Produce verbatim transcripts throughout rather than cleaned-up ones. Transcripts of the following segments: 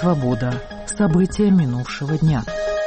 «Свобода». События минувшего дня.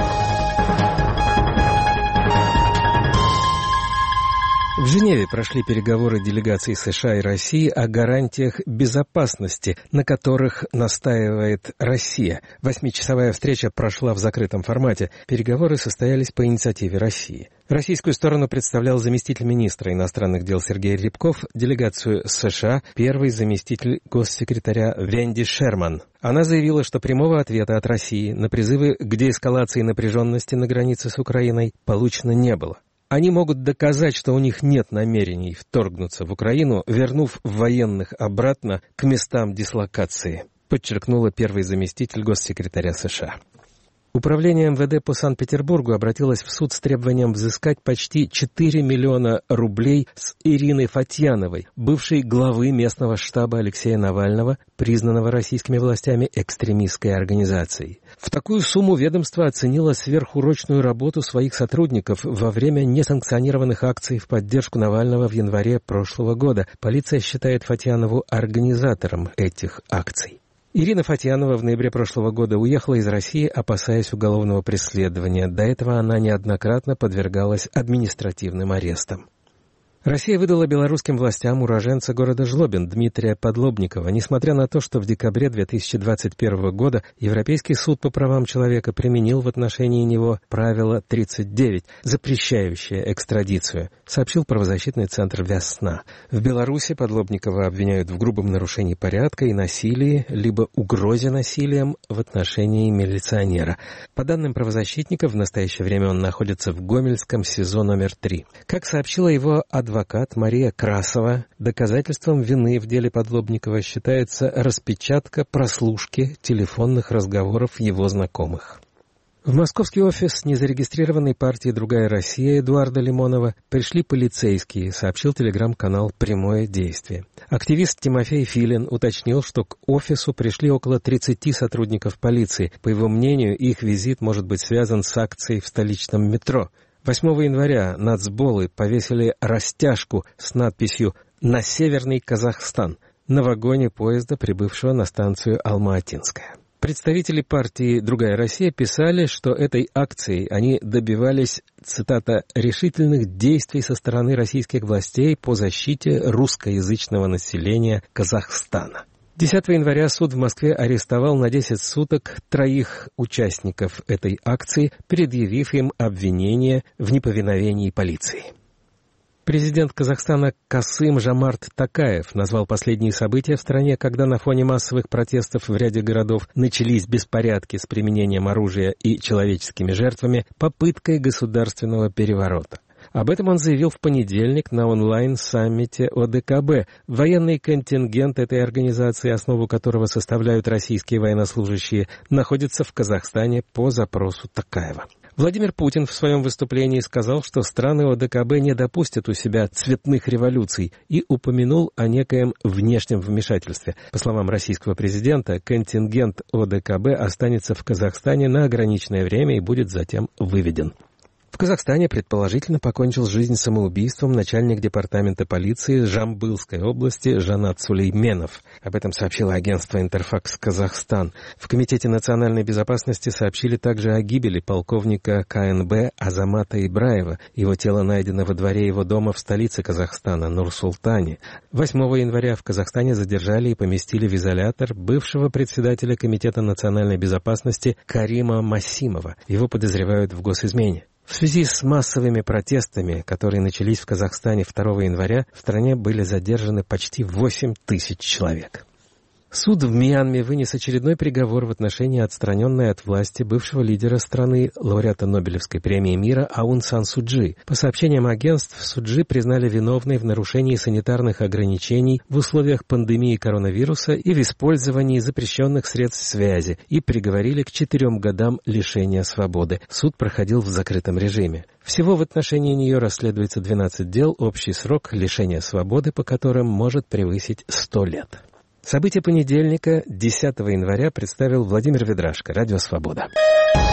В Женеве прошли переговоры делегаций США и России о гарантиях безопасности, на которых настаивает Россия. Восьмичасовая встреча прошла в закрытом формате. Переговоры состоялись по инициативе России. Российскую сторону представлял заместитель министра иностранных дел Сергей Рябков, делегацию США – первый заместитель госсекретаря Венди Шерман. Она заявила, что прямого ответа от России на призывы к деэскалации напряженности на границе с Украиной получено не было. Они могут доказать, что у них нет намерений вторгнуться в Украину, вернув военных обратно к местам дислокации, подчеркнула первый заместитель госсекретаря США. Управление эм вэ дэ по Санкт-Петербургу обратилось в суд с требованием взыскать почти четыре миллиона рублей с Ирины Фатьяновой, бывшей главы местного штаба Алексея Навального, признанного российскими властями экстремистской организацией. В такую сумму ведомство оценило сверхурочную работу своих сотрудников во время несанкционированных акций в поддержку Навального в январе прошлого года. Полиция считает Фатьянову организатором этих акций. Ирина Фатьянова в ноябре прошлого года уехала из России, опасаясь уголовного преследования. До этого она неоднократно подвергалась административным арестам. Россия выдала белорусским властям уроженца города Жлобин Дмитрия Подлобникова, несмотря на то, что в декабре две тысячи двадцать первого года Европейский суд по правам человека применил в отношении него правило тридцать девять, запрещающее экстрадицию, сообщил правозащитный центр «Весна». В Беларуси Подлобникова обвиняют в грубом нарушении порядка и насилии, либо угрозе насилием в отношении милиционера. По данным правозащитников, в настоящее время он находится в Гомельском СИЗО номер три. Как сообщила его адвокат, Адвокат Мария Красова, доказательством вины в деле Подлобникова считается распечатка прослушки телефонных разговоров его знакомых. В московский офис незарегистрированной партии «Другая Россия» Эдуарда Лимонова пришли полицейские, сообщил телеграм-канал «Прямое действие». Активист Тимофей Филин уточнил, что к офису пришли около тридцати сотрудников полиции. По его мнению, их визит может быть связан с акцией в столичном метро. восьмого января нацболы повесили растяжку с надписью «На Северный Казахстан» на вагоне поезда, прибывшего на станцию Алма-Атинская. Представители партии «Другая Россия» писали, что этой акцией они добивались, цитата, «решительных действий со стороны российских властей по защите русскоязычного населения Казахстана». десятого января суд в Москве арестовал на десять суток троих участников этой акции, предъявив им обвинение в неповиновении полиции. Президент Казахстана Касым-Жомарт Токаев назвал последние события в стране, когда на фоне массовых протестов в ряде городов начались беспорядки с применением оружия и человеческими жертвами, попыткой государственного переворота. Об этом он заявил в понедельник на онлайн-саммите о дэ ка бэ. Военный контингент этой организации, основу которого составляют российские военнослужащие, находится в Казахстане по запросу Токаева. Владимир Путин в своем выступлении сказал, что страны о дэ ка бэ не допустят у себя цветных революций и упомянул о некоем внешнем вмешательстве. По словам российского президента, контингент о дэ ка бэ останется в Казахстане на ограниченное время и будет затем выведен. В Казахстане предположительно покончил жизнь самоубийством начальник департамента полиции Жамбылской области Жанат Сулейменов. Об этом сообщило агентство «Интерфакс Казахстан». В Комитете национальной безопасности сообщили также о гибели полковника ка эн бэ Азамата Ибраева. Его тело найдено во дворе его дома в столице Казахстана, Нур-Султане. восьмого января в Казахстане задержали и поместили в изолятор бывшего председателя Комитета национальной безопасности Карима Масимова. Его подозревают в госизмене. В связи с массовыми протестами, которые начались в Казахстане второго января, в стране были задержаны почти восемь тысяч человек. Суд в Мьянме вынес очередной приговор в отношении отстраненной от власти бывшего лидера страны, лауреата Нобелевской премии мира Аун Сан Су Чжи. По сообщениям агентств, Су Чжи признали виновной в нарушении санитарных ограничений в условиях пандемии коронавируса и в использовании запрещенных средств связи и приговорили к четырем годам лишения свободы. Суд проходил в закрытом режиме. Всего в отношении нее расследуется двенадцать дел, общий срок лишения свободы по которым может превысить сто лет. События понедельника, десятого января, представил Владимир Ведрашко, Радио Свобода.